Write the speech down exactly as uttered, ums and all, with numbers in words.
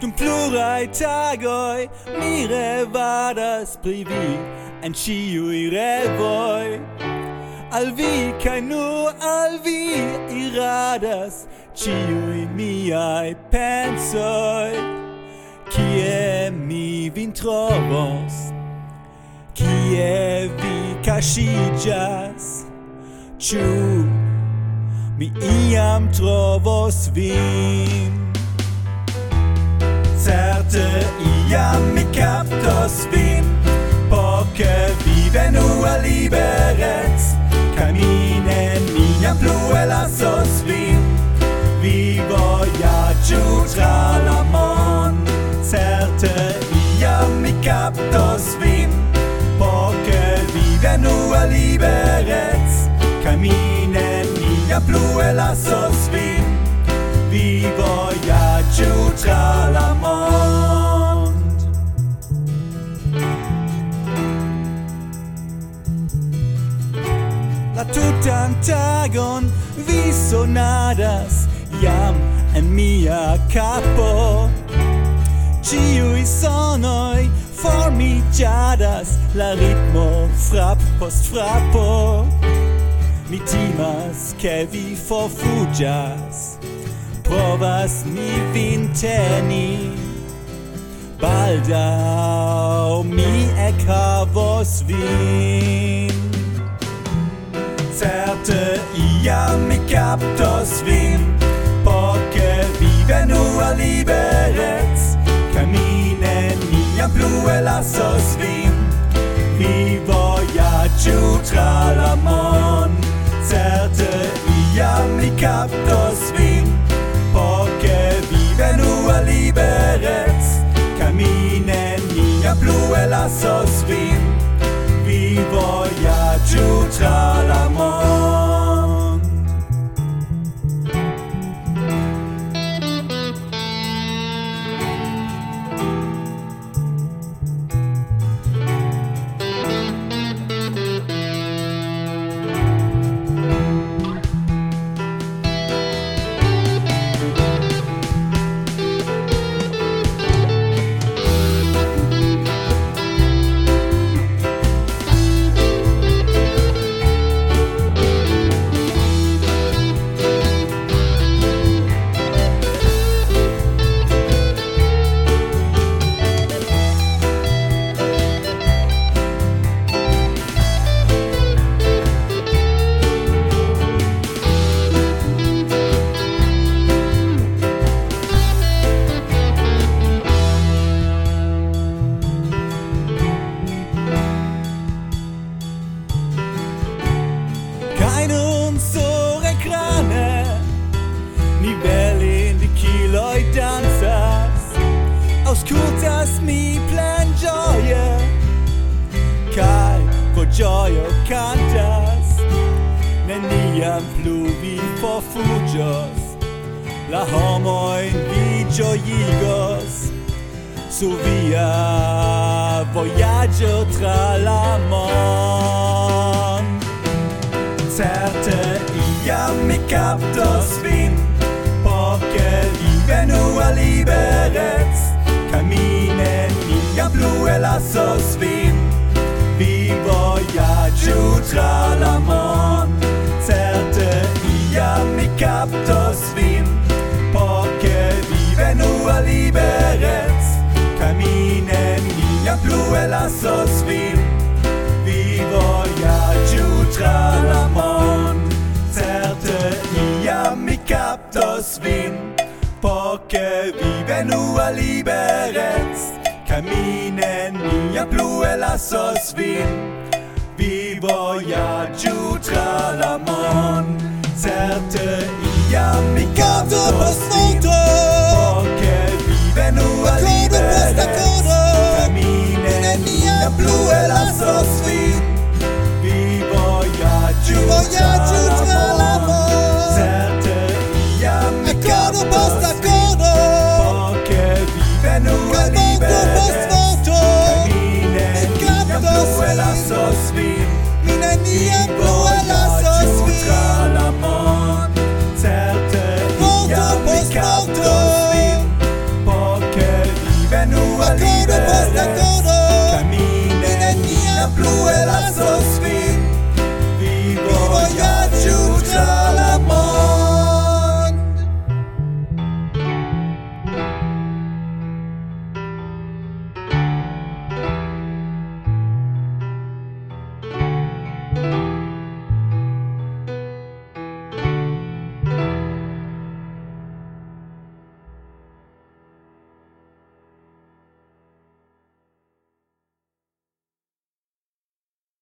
Dum plurai tagoi, mire vadas privi, en ciui revoi. Alvi kai nu alvi iradas, ciui miai pensoi. Kie mi vin trovos, kie vi cascigas, ciu mi iam trovos vin. Certe iam mi captos vin, poche vi venua liberez, caminen iam plue lassos vin, vi voyagiu tra la mon. Certe iam mi captos vin, poche vi venua liberez, caminen iam plue lassos vin, vi voyagiu tra la mond. La tutan tagon vi sonadas iam en mia capo, ciui sonoi formigiadas, la ritmo frapp post frappo. Mi timas che vi forfugias, provas mi vin teni, baldau mi echavos vin. Certe iam mi captos vin, poche vi venua liberez, caminen iam plue lassos vin, vi voyagiu tra la mon. Certe iam mi captos vin, poche vi venua liberez, caminen iam plue lassos vin, vi voyagiu tra la mon. Auscultas mi plen gioia, kai pro gioio cantas, neniam plu vi forfugios, la homoin vi gioigos, su via voyaggio tra la mon. Certe iam mi captos vin, poche vi venua liberez, caminen iam plue lassos vin, vi voyagiu tra la mon. Certe iam mi captos vin, poche vi venua liberez, caminen iam plue lassos vin, vi voyagiu tra la mon. Certe iam mi captos vin, poche vi venua liberez, caminen iam plue lassos vin, vi voyagiu tra la mon. Certe iam mi captos vin, poche vi venua liberez, caminen iam plue lassos vin, vi voyagiu tra la mon. Certe iam mi captos vin, poche vi venua liberez, caminen iam plue lassos vin, vi voyagiu